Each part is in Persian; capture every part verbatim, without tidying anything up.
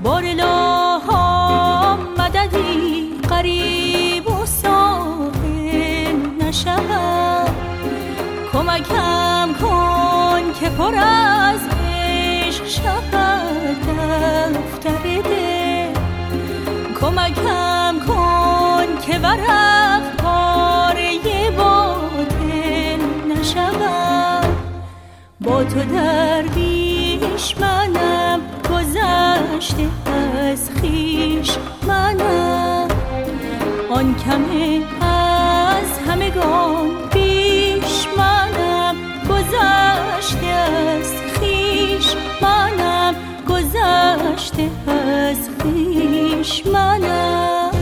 بار الها مددی قریب و ساحل نشود. کمکم کن که پر از عشق شود دفتر دل. کمکم کن که ورق پاره باطل نشود. با تو درویش منم، گذشته از خویش منم. آن کمه از همگان بیش منم، گذشته از خویش منم، گذشته از خویش منم.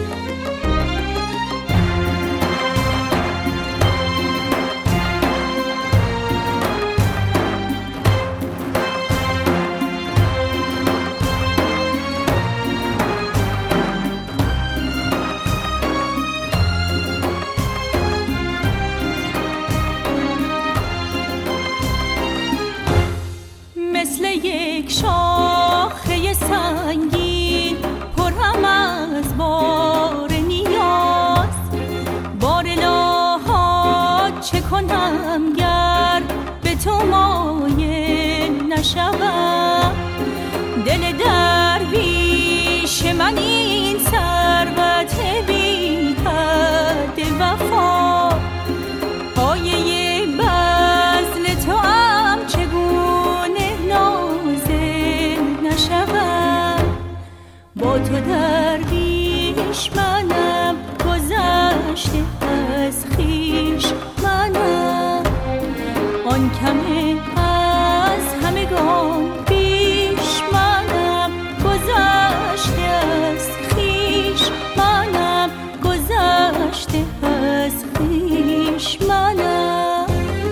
مثل یک شاخه سنگین پرم از بار نیاز. بار الها چه کنم گر به تو مایل نشوم. دل درویش من این ثروت بی حد وفا. پایه بذل تو ام چگونه نازل نشوم. با تو درویش منم، گذشته از خویش منم. آن کمه از همگان بیش منم، گذشته از خویش منم، گذشته از خویش منم.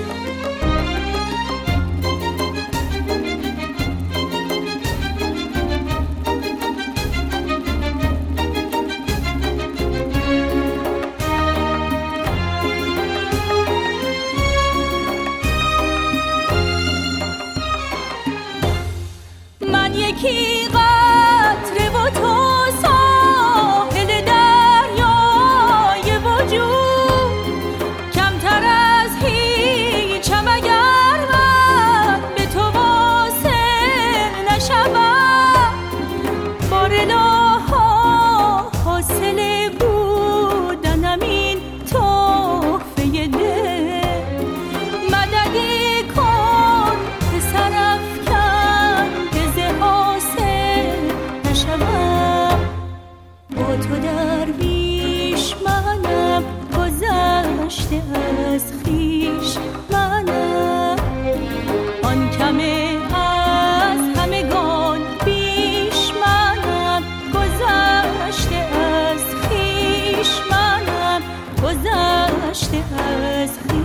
من یکی قطره و تو ساحل دریای وجود. کمتر از هیچم اگر من به تو واصل نشوم. بار الها حاصل بودنم این تحفه دل. مددی کن که سرافکنده ز حاصل نشوم. با تو درویش منم، گذشته از خویش منم. آن کمه از همگان بیش منم، گذشته از خویش منم، گذشته از خویش